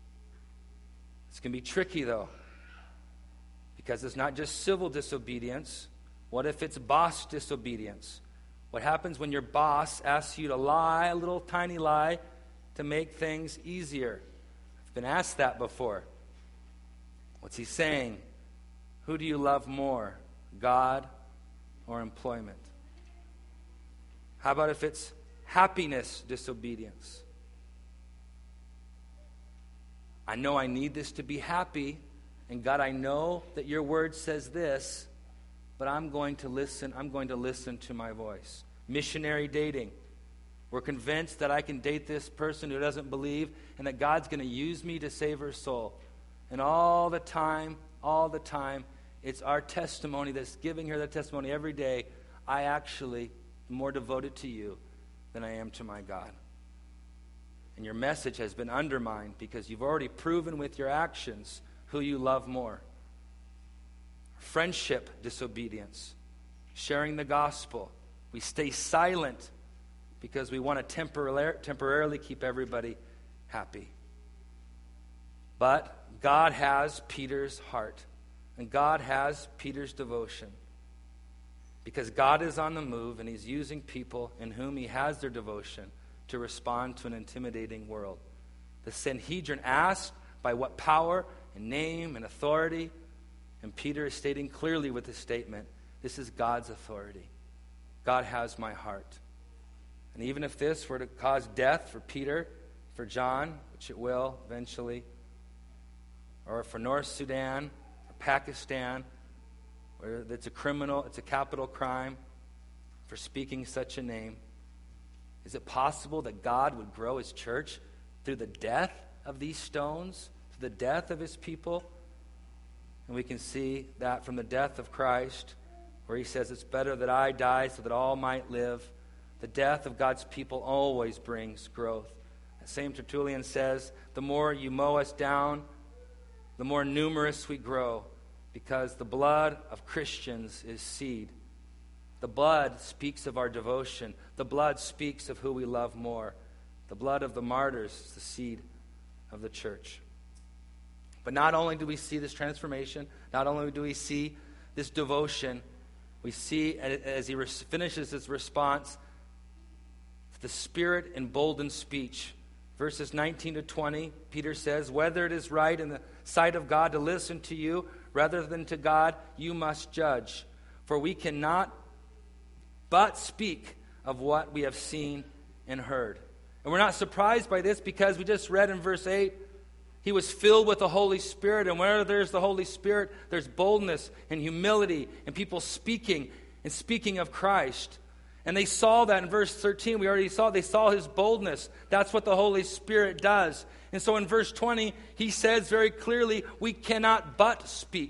Speaker 1: It's going to be tricky, though, because it's not just civil disobedience. What if it's boss disobedience? What happens when your boss asks you to lie, a little tiny lie, to make things easier? I've been asked that before. What's he saying? Who do you love more, God or employment? How about if it's happiness disobedience? I know I need this to be happy, and God, I know that your word says this, but I'm going to listen, I'm going to listen to my voice. Missionary dating. We're convinced that I can date this person who doesn't believe, and that God's going to use me to save her soul. And all the time, all the time, it's our testimony that's giving her the testimony every day. I actually am more devoted to you than I am to my God. And your message has been undermined because you've already proven with your actions who you love more. Friendship disobedience. Sharing the gospel. We stay silent because we want to temporar- temporarily keep everybody happy. But God has Peter's heart. And God has Peter's devotion. Because God is on the move and he's using people in whom he has their devotion to respond to an intimidating world. The Sanhedrin asked by what power and name and authority, and Peter is stating clearly with his statement, this is God's authority. God has my heart. And even if this were to cause death for Peter, for John, which it will eventually, or for North Sudan, or Pakistan, where it's a criminal, it's a capital crime for speaking such a name, is it possible that God would grow his church through the death of these stones, through the death of his people? And we can see that from the death of Christ, where he says, it's better that I die so that all might live. The death of God's people always brings growth. The same Tertullian says, the more you mow us down, the more numerous we grow, because the blood of Christians is seed. The blood speaks of our devotion. The blood speaks of who we love more. The blood of the martyrs is the seed of the church. But not only do we see this transformation, not only do we see this devotion, we see as he finishes his response, the Spirit emboldened speech. Verses nineteen to twenty, Peter says, whether it is right in the sight of God to listen to you rather than to God, you must judge. For we cannot but speak of what we have seen and heard. And we're not surprised by this because we just read in verse eight, he was filled with the Holy Spirit. And wherever there's the Holy Spirit, there's boldness and humility and people speaking and speaking of Christ. And they saw that in verse thirteen. We already saw, they saw his boldness. That's what the Holy Spirit does. And so in verse twenty, he says very clearly, we cannot but speak.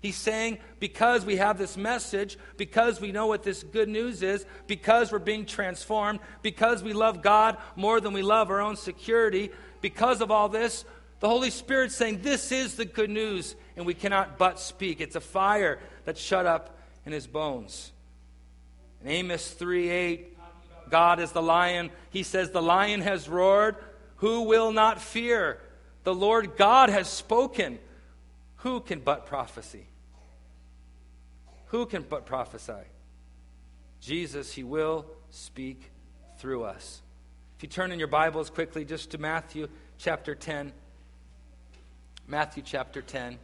Speaker 1: He's saying, because we have this message, because we know what this good news is, because we're being transformed, because we love God more than we love our own security, because of all this, the Holy Spirit's saying, this is the good news, and we cannot but speak. It's a fire that's shut up in his bones. In Amos three eight, God is the lion. He says, the lion has roared. Who will not fear? The Lord God has spoken. Who can but prophesy? Who can but prophesy? Jesus, he will speak through us. If you turn in your Bibles quickly just to Matthew chapter ten. Matthew chapter ten.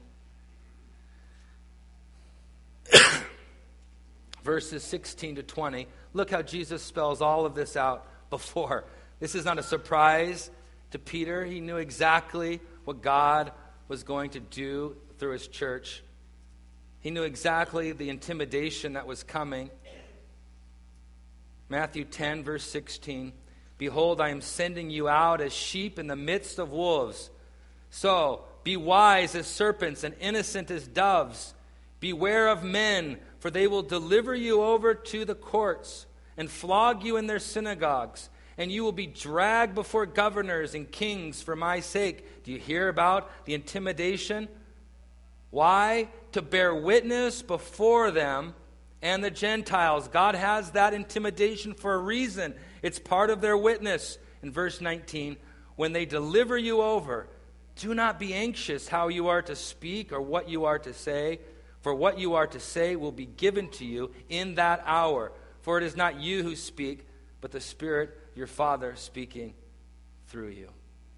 Speaker 1: Verses sixteen to twenty. Look how Jesus spells all of this out before. This is not a surprise to Peter. He knew exactly what God was going to do through his church. He knew exactly the intimidation that was coming. Matthew ten, verse sixteen. Behold, I am sending you out as sheep in the midst of wolves. So, be wise as serpents and innocent as doves. Beware of men, for they will deliver you over to the courts and flog you in their synagogues. And you will be dragged before governors and kings for my sake. Do you hear about the intimidation? Why? To bear witness before them and the Gentiles. God has that intimidation for a reason. It's part of their witness. In verse nineteen, when they deliver you over, do not be anxious how you are to speak or what you are to say, for what you are to say will be given to you in that hour. For it is not you who speak, but the Spirit, your Father, speaking through you.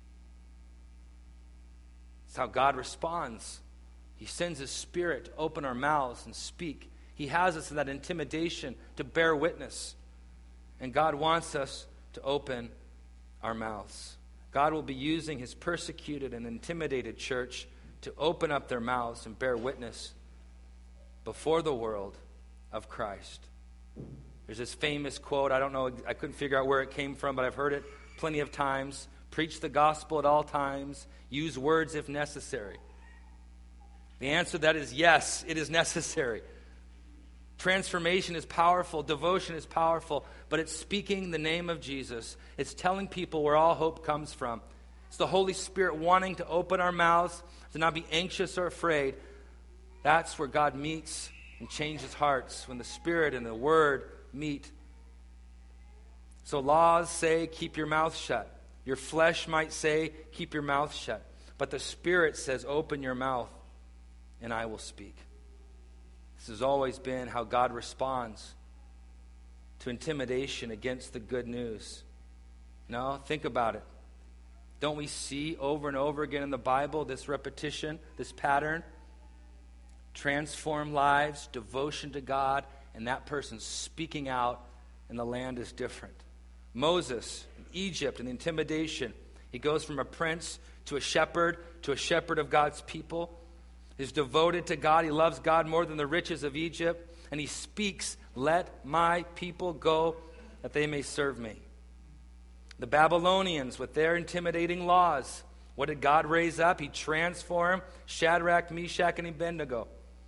Speaker 1: It's how God responds. He sends his Spirit to open our mouths and speak. He has us in that intimidation to bear witness. And God wants us to open our mouths. God will be using his persecuted and intimidated church to open up their mouths and bear witness before the world of Christ. There's this famous quote. I don't know, I couldn't figure out where it came from, but I've heard it plenty of times. Preach the gospel at all times. Use words if necessary. The answer to that is yes, it is necessary. Transformation is powerful. Devotion is powerful. But it's speaking the name of Jesus. It's telling people where all hope comes from. It's the Holy Spirit wanting to open our mouths, to not be anxious or afraid. That's where God meets and changes hearts, when the Spirit and the Word meet. So laws say, keep your mouth shut. Your flesh might say, keep your mouth shut. But the Spirit says, open your mouth, and I will speak. This has always been how God responds to intimidation against the good news. No, think about it. Don't we see over and over again in the Bible this repetition, this pattern? Transform lives, devotion to God, and that person speaking out, and the land is different. Moses in Egypt and the intimidation. He goes from a prince to a shepherd, to a shepherd of God's people. He's devoted to God. He loves God more than the riches of Egypt. And he speaks, let my people go that they may serve me. The Babylonians with their intimidating laws. What did God raise up? He transformed Shadrach, Meshach, and Abednego.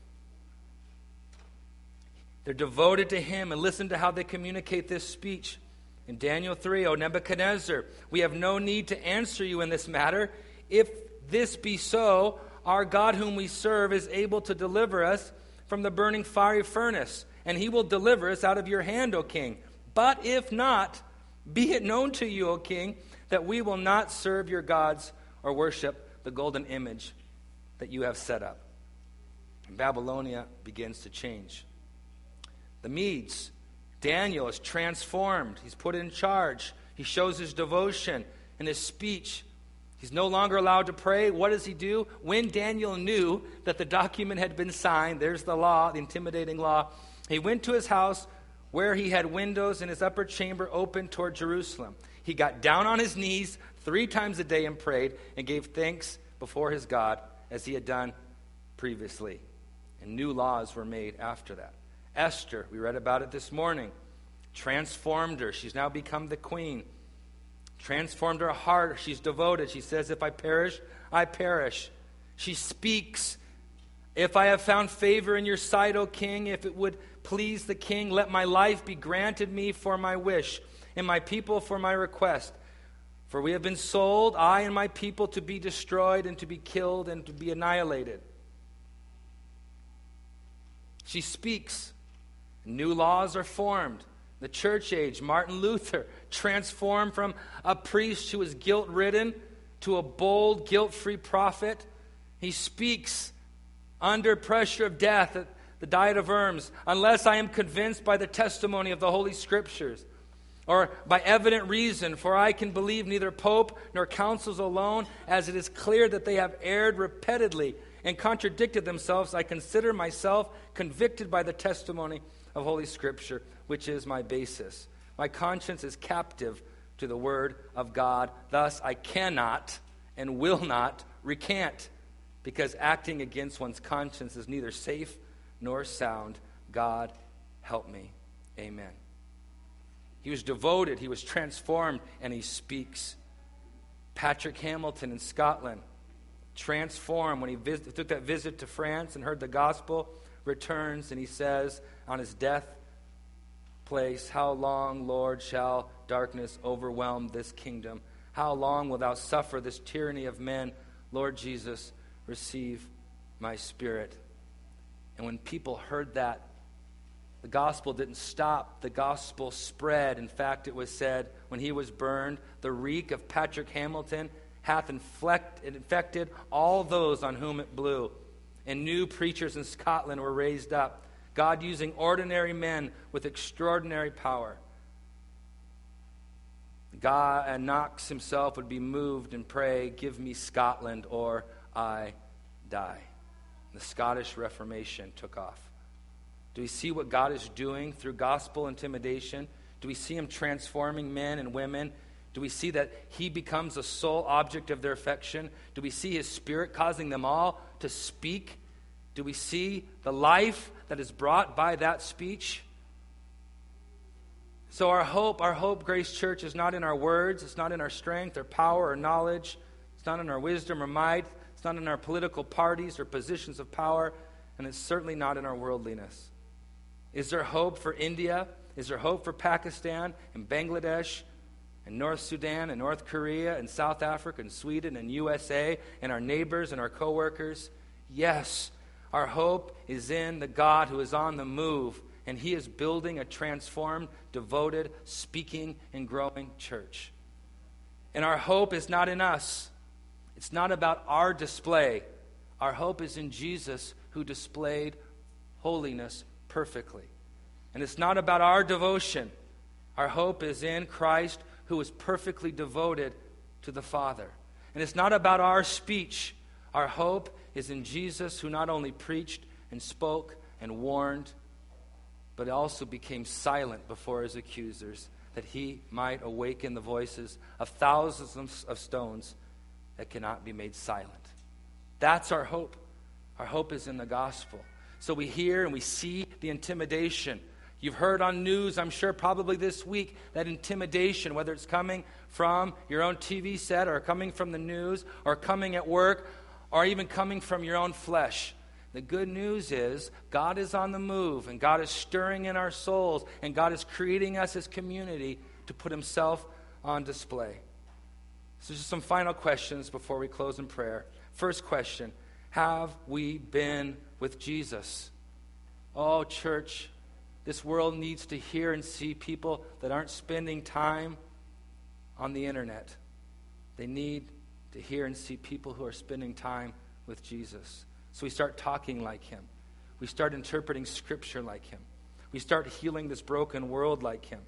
Speaker 1: They're devoted to him, and listen to how they communicate this speech. In Daniel three, O Nebuchadnezzar, we have no need to answer you in this matter. If this be so, our God whom we serve is able to deliver us from the burning fiery furnace, and he will deliver us out of your hand, O king. But if not, be it known to you, O king, that we will not serve your gods or worship the golden image that you have set up. And Babylonia begins to change. The Medes, Daniel is transformed. He's put in charge. He shows his devotion in his speech. He's no longer allowed to pray. What does he do? When Daniel knew that the document had been signed, there's the law, the intimidating law, he went to his house where he had windows in his upper chamber open toward Jerusalem. He got down on his knees three times a day and prayed and gave thanks before his God as he had done previously. And new laws were made after that. Esther, we read about it this morning, transformed her. She's now become the queen. Transformed her heart. She's devoted. She says, if I perish, I perish. She speaks If I have found favor in your sight, O king, if it would please the king, let my life be granted me for my wish, and my people for my request. For we have been sold, I and my people, to be destroyed and to be killed and to be annihilated. She speaks. New laws are formed. The church age, Martin Luther transformed from a priest who was guilt-ridden to a bold, guilt-free prophet. He speaks under pressure of death at the Diet of Worms, unless I am convinced by the testimony of the Holy Scriptures, or by evident reason, for I can believe neither pope nor councils alone, as it is clear that they have erred repeatedly and contradicted themselves. I consider myself convicted by the testimony of Holy Scripture, which is my basis. My conscience is captive to the word of God. Thus I cannot and will not recant, because acting against one's conscience is neither safe nor sound. God help me. Amen. He was devoted, he was transformed, and he speaks. Patrick Hamilton in Scotland, transformed when he visit, took that visit to France and heard the gospel, returns, and he says on his death place, how long, Lord, shall darkness overwhelm this kingdom? How long wilt thou suffer this tyranny of men? Lord Jesus, receive my spirit. And when people heard that, the gospel didn't stop. The gospel spread. In fact, it was said when he was burned, the reek of Patrick Hamilton hath inflect, infected all those on whom it blew. And new preachers in Scotland were raised up, God using ordinary men with extraordinary power. God, and Knox himself would be moved and pray, give me Scotland or I die. The Scottish Reformation took off. Do we see what God is doing through gospel intimidation? Do we see him transforming men and women? Do we see that he becomes the sole object of their affection? Do we see his spirit causing them all to speak? Do we see the life that is brought by that speech? So our hope, our hope, Grace Church, is not in our words. It's not in our strength or power or knowledge. It's not in our wisdom or might. It's not in our political parties or positions of power. And it's certainly not in our worldliness. Is there hope for India? Is there hope for Pakistan and Bangladesh and North Sudan and North Korea and South Africa and Sweden and U S A and our neighbors and our co-workers? Yes, our hope is in the God who is on the move, and he is building a transformed, devoted, speaking, and growing church. And our hope is not in us. It's not about our display. Our hope is in Jesus, who displayed holiness perfectly. And it's not about our devotion. Our hope is in Christ, who is perfectly devoted to the Father. And it's not about our speech. Our hope is in Jesus, who not only preached and spoke and warned, but also became silent before his accusers, that he might awaken the voices of thousands of stones that cannot be made silent. That's our hope. Our hope is in the gospel. So we hear and we see the intimidation. You've heard on news, I'm sure, probably this week, that intimidation, whether it's coming from your own T V set or coming from the news or coming at work or even coming from your own flesh. The good news is God is on the move, and God is stirring in our souls, and God is creating us as community to put himself on display. So just some final questions before we close in prayer. First question, have we been with Jesus? Oh, church, this world needs to hear and see people that aren't spending time on the internet. They need to hear and see people who are spending time with Jesus. So we start talking like him. We start interpreting Scripture like him. We start healing this broken world like him.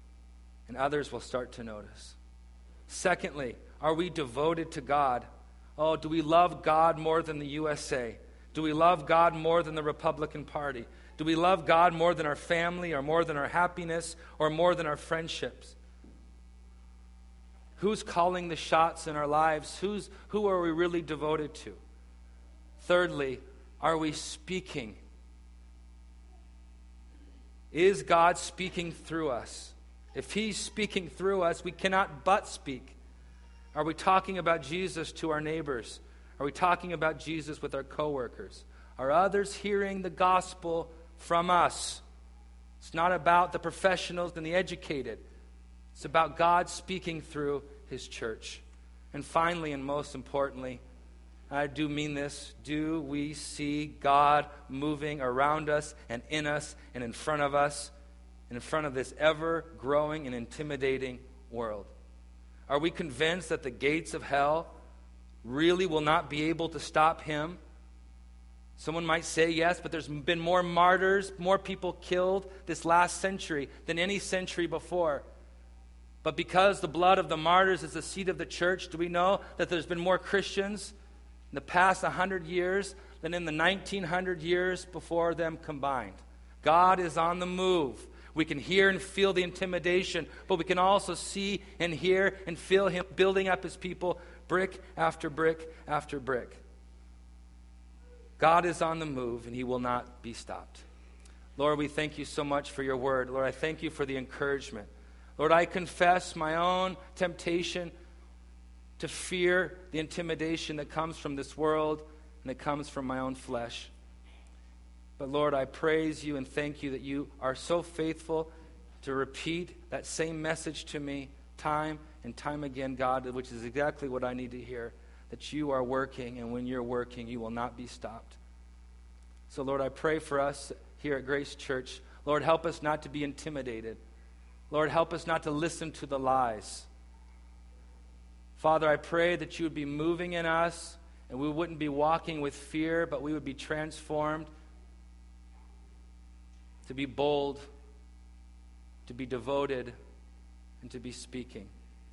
Speaker 1: And others will start to notice. Secondly, are we devoted to God? Oh, do we love God more than the U S A? Do we love God more than the Republican Party? Do we love God more than our family or more than our happiness or more than our friendships? Who's calling the shots in our lives? Who's, who are we really devoted to? Thirdly, are we speaking? Is God speaking through us? If he's speaking through us, we cannot but speak. Are we talking about Jesus to our neighbors? Are we talking about Jesus with our coworkers? Are others hearing the gospel from us? It's not about the professionals and the educated. It's about God speaking through his church. And finally, and most importantly, I do mean this, do we see God moving around us and in us and in front of us, and in front of this ever-growing and intimidating world? Are we convinced that the gates of hell really will not be able to stop him? Someone might say yes, but there's been more martyrs, more people killed this last century than any century before. But because the blood of the martyrs is the seed of the church, do we know that there's been more Christians in the past one hundred years than in the nineteen hundred years before them combined? God is on the move. We can hear and feel the intimidation, but we can also see and hear and feel him building up his people brick after brick after brick. God is on the move, and he will not be stopped. Lord, we thank you so much for your word. Lord, I thank you for the encouragement. Lord, I confess my own temptation to fear the intimidation that comes from this world and that comes from my own flesh. But Lord, I praise you and thank you that you are so faithful to repeat that same message to me time and time again, God, which is exactly what I need to hear, that you are working, and when you're working, you will not be stopped. So Lord, I pray for us here at Grace Church. Lord, help us not to be intimidated. Lord, help us not to listen to the lies. Father, I pray that you would be moving in us, and we wouldn't be walking with fear, but we would be transformed to be bold, to be devoted, and to be speaking.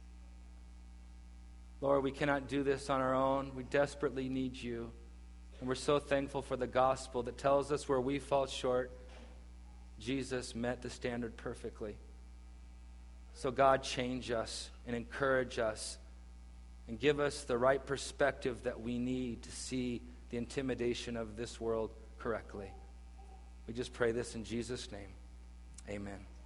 Speaker 1: Lord, we cannot do this on our own. We desperately need you. And we're so thankful for the gospel that tells us where we fall short, Jesus met the standard perfectly. So God, change us and encourage us and give us the right perspective that we need to see the intimidation of this world correctly. We just pray this in Jesus' name. Amen.